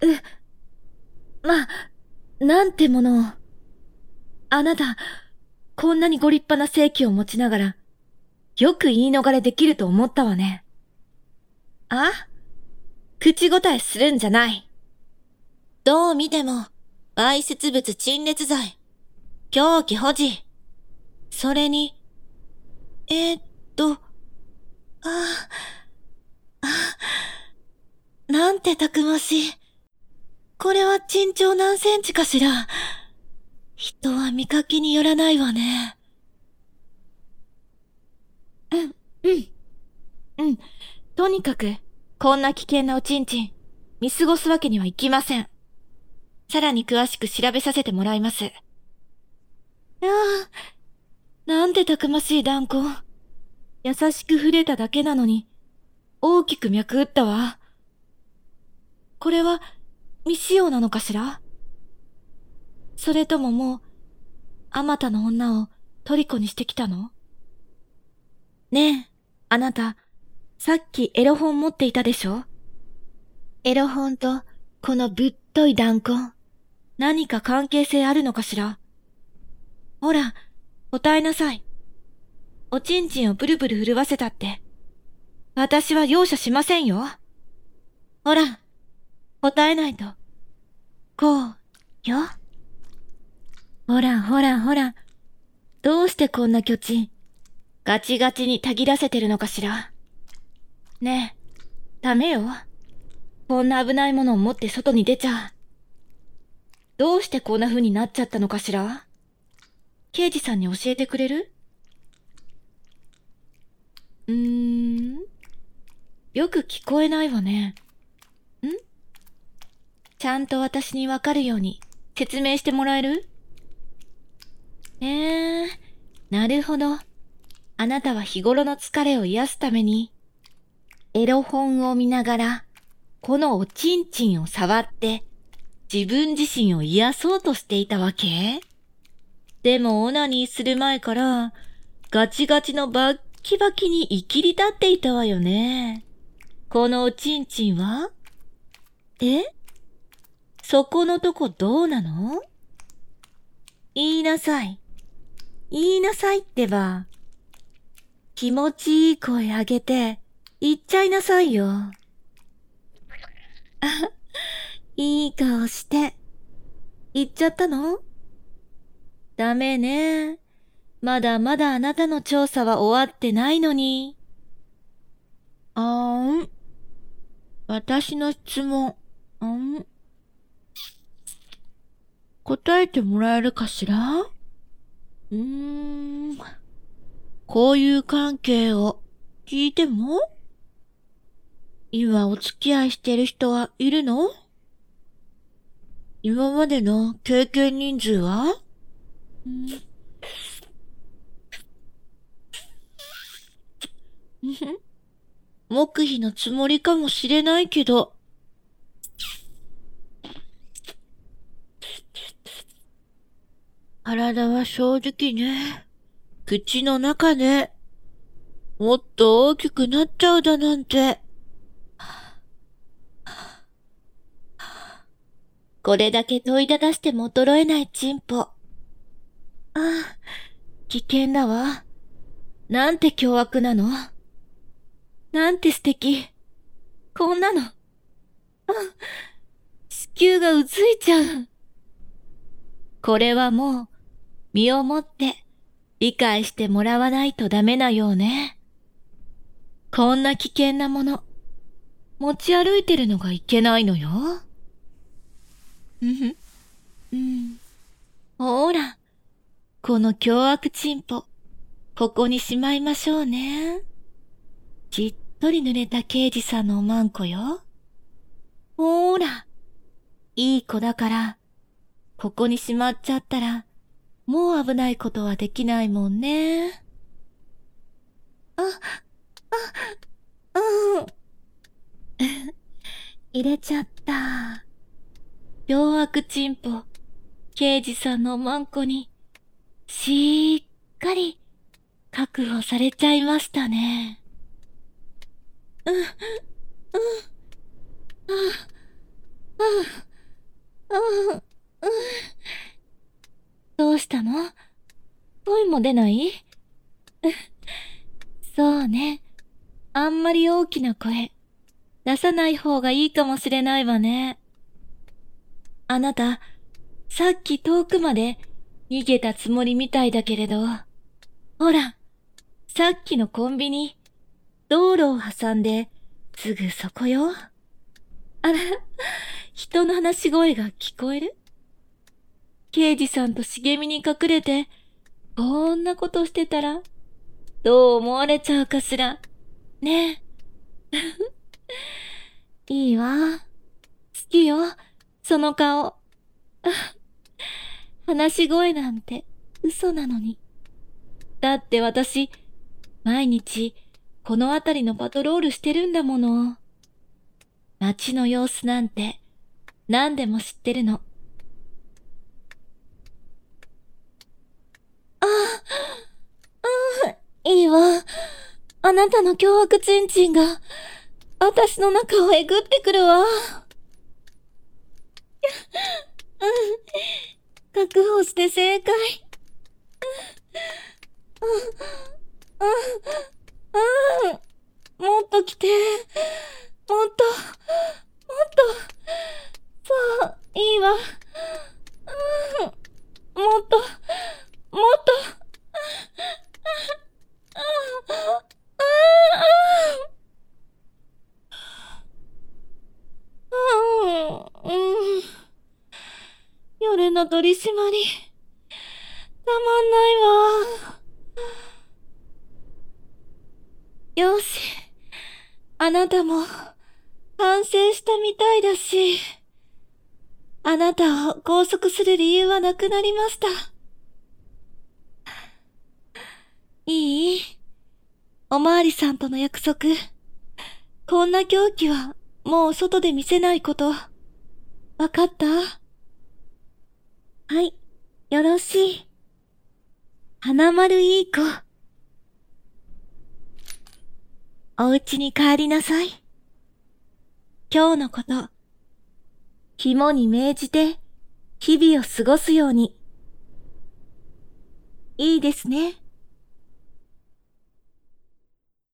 まあ、なんてものを。あなた、こんなにご立派な正気を持ちながら、よく言い逃れできると思ったわね。あ？口答えするんじゃない。 どう見ても、わいせつ物陳列罪、凶器保持。それに、えーっと、あ、なんてたくましい。これは身長何センチかしら。人は見かけによらないわね。 うん。とにかく、こんな危険なおちんちん、見過ごすわけにはいきません。さらに詳しく調べさせてもらいます。いやなんてたくましい断固。優しく触れただけなのに、大きく脈打ったわ。これは、未使用なのかしら？それとももう、あまたの女を虜にしてきたの？ねえ、あなた、さっきエロ本持っていたでしょ？エロ本と、このぶっとい弾痕、何か関係性あるのかしら？ほら、答えなさい。おちんちんをブルブル震わせたって。私は容赦しませんよ。ほら、答えないと。こう、よ。ほらほらほら、どうしてこんな巨人、ガチガチにたぎらせてるのかしら。ねえ、ダメよ。こんな危ないものを持って外に出ちゃ。どうしてこんな風になっちゃったのかしら？刑事さんに教えてくれる？よく聞こえないわね。ちゃんと私にわかるように説明してもらえる？なるほど。あなたは日頃の疲れを癒すために、エロ本を見ながら、このおちんちんを触って、自分自身を癒そうとしていたわけ？でもオナニーする前から、ガチガチのバッキバキに生きり立っていたわよね。このおちんちんは？え？そこのとこどうなの？言いなさい。言いなさいってば。気持ちいい声上げて、言っちゃいなさいよ。いい顔して。言っちゃったの？ダメね。まだまだあなたの調査は終わってないのに。私の質問、答えてもらえるかしら？こういう関係を聞いても？今お付き合いしてる人はいるの？今までの経験人数は？黙秘のつもりかもしれないけど。体は正直ね、口の中で、もっと大きくなっちゃうだなんて。これだけ問いただしても衰えないチンポ。危険だわ。なんて凶悪なの？なんて素敵。こんなの。子宮がうついちゃう。これはもう、身をもって理解してもらわないとダメなようね。こんな危険なもの、持ち歩いてるのがいけないのよ。ほら、この凶悪チンポ、ここにしまいましょうね。じっとり濡れた刑事さんのおまんこよ。ほーら、いい子だから、ここにしまっちゃったら、もう危ないことはできないもんね。入れちゃった。凶悪チンポ、刑事さんのおまんこに、しっかり確保されちゃいましたね。 どうしたの？声も出ない？そうね。あんまり大きな声、出さない方がいいかもしれないわね。あなた、さっき遠くまで逃げたつもりみたいだけれど、ほら、さっきのコンビニ、道路を挟んで、すぐそこよ。あら、人の話し声が聞こえる？刑事さんと茂みに隠れて、こんなことしてたら、どう思われちゃうかしら。ねえ。いいわ。好きよ、その顔。話し声なんて嘘なのに。だって私、毎日この辺りのパトロールしてるんだもの。街の様子なんて何でも知ってるの。いいわ。あなたの凶悪チンチンが私の中をえぐってくるわ。確保して正解。もっと来て。もっと、そう、いいわ。もっと、夜の取り締まり、たまんないわ。よし、あなたも反省したみたいだし、あなたを拘束する理由はなくなりました。いい？おまわりさんとの約束。こんな凶器はもう外で見せないこと。わかった？はい、よろしい。花丸いい子。お家に帰りなさい。今日のこと、肝に銘じて日々を過ごすように。いいですね。